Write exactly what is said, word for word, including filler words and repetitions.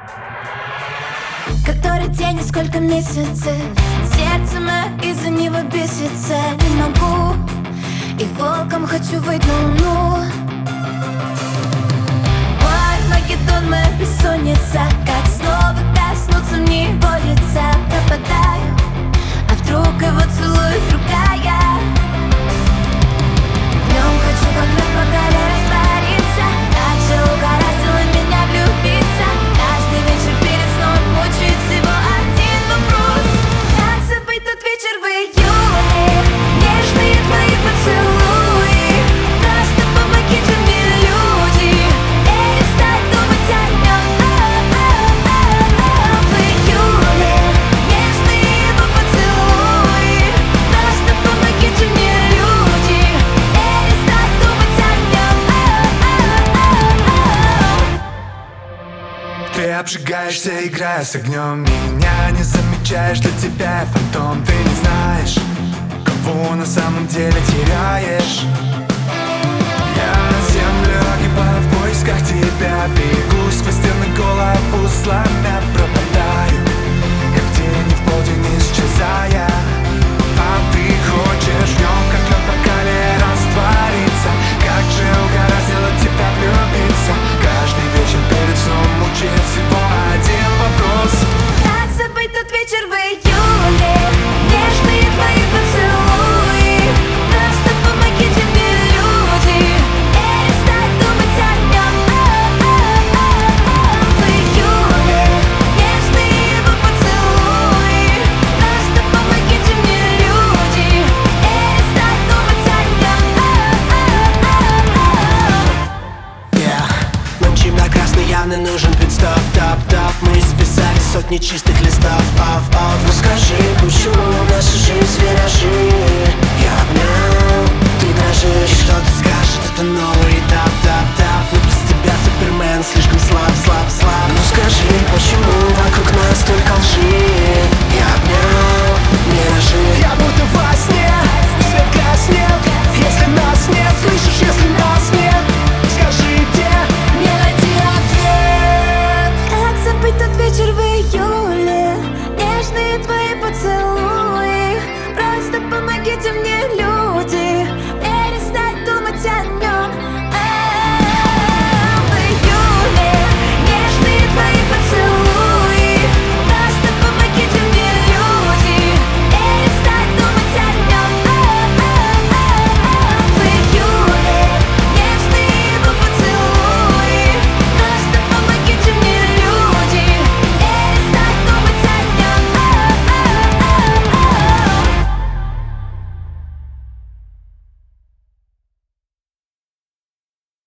Который день и сколько месяцев, сердце мое из-за него бесится. Не могу, и волком хочу выйти на луну. Ой, ноги тут моя бессонница, как снова коснуться мне борется. Пропадаю, а вдруг его целует другая. В нем хочу как лед по коле раствориться. Как же угораздило меня влюбиться. Каждый вечер перед сном мучает всего один вопрос: как забыть тот вечер в июле? Нежные твои поцелуи. Просто помогите мне, люди, перестать думать о нем. В июле нежные его поцелуи. Просто помогите мне, люди, перестать думать о нем. Ты обжигаешься, играя с огнем, меня не замечаешь, для тебя я фантом. Ты не знаешь, кого на самом деле теряешь. Я на землю огибаю в поисках тебя, бегу сквозь стены, голову сломя, пропадаю, как тени в полдень исчезая. А ты хочешь в нем, как лед по коле раствориться. Как же угораздило тебя влюбиться. Каждый вечер перед сном мучает всего один вопрос: как забыть тот вечер в июле? Нежные твои поцелуи. Просто помогите мне, люди, перестать думать о нем. В июле нежные его поцелуи. Просто помогите мне, люди, перестать думать о нем. Yeah. Нам темно-красный явно нужен пит-стоп, топ-топ. Мы списали сотни чистых листов, оф-оф. Ну скажи, почему наша жизнь виражи? Я обнял, ты дрожишь. И кто-то скажет, это новый этап, тап-тап. Но без тебя Супермен слишком